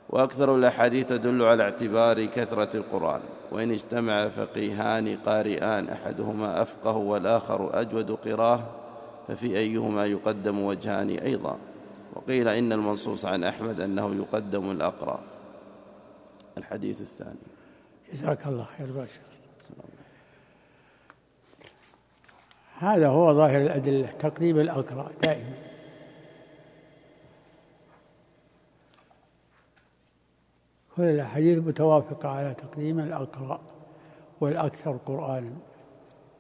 وأكثر الأحاديث تدل على اعتبار كثرة القرآن، وإن اجتمع فقيهان قارئان أحدهما أفقه والآخر أجود قراءة ففي أيهما يقدم وجهان أيضا. وقيل إن المنصوص عن أحمد أنه يقدم الأقرأ. الحديث الثاني. جزاك الله خير باشا. هذا هو ظاهر الأدلة، تقديم الأقرأ دائما. كل الأحاديث متوافقة على تقديم الأقرأ والأكثر قرآنا.